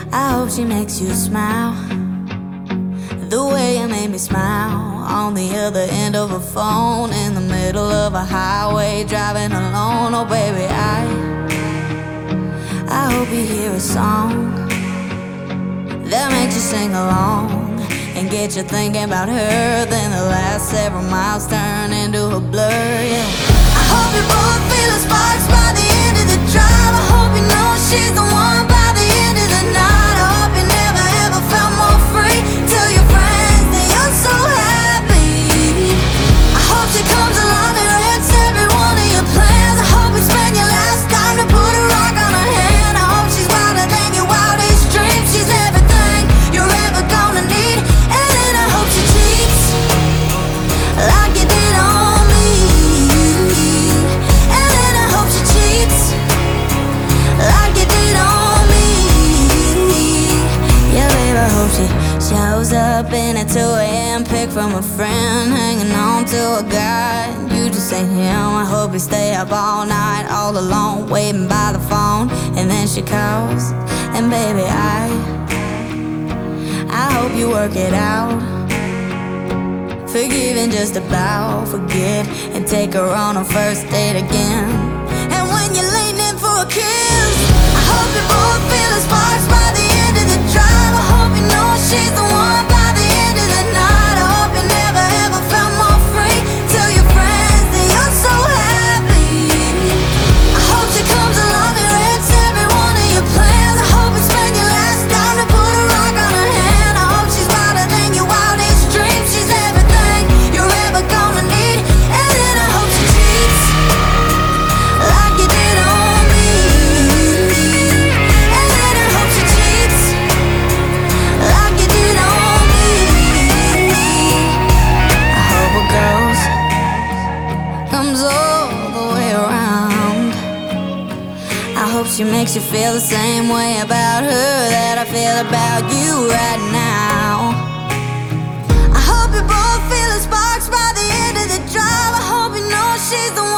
I hope she makes you smile the way you made me smile on the other end of a phone, in the middle of a highway, driving alone. Oh baby, I hope you hear a song that makes you sing along and get you thinking about her. Then the last several miles turn into a blur, yeah. I hope you both feel the sparks by the end of the drive. I hope you know she's the one by the end of the night. I hope you never ever felt more free. Tell your friends that you're so happy. I hope she comes along and wrecks every one of your plans. I hope you spend your last dime to put a rock on her hand. I hope she's wilder than your wildest dreams. She's everything you're ever gonna need. And then I hope she cheats like you did on me. And then I hope she cheats like you did on me. Yeah, babe, I hope she shows up in a 2 a.m. pic from a friend, hanging on to a guy. You just ain't him. I hope you stay up all night, all alone, waiting by the phone. And then she calls, and baby, I hope you work it out. Forgive and just about forget, and take her on a first date again. And when you're leaning in for a kiss, I hope you both feel the sparks by the end of the drive. I hope you know she's the one by the end of the night. I hope you never ever felt more free. Tell your friends that you're so happy. I hope she comes along and wrecks every one of your plans. I hope you spend your last dime to put a rock on her hand. I hope she's wilder than your wildest dreams. She's everything you're ever gonna need. And then I hope she cheats like you did on me. And then I hope she cheats like you did on me. I hope a ghost comes all the way around. I hope she makes you feel the same way about her that I feel about you right now. I hope you both feel the sparks by the end of the drive. I hope you know she's the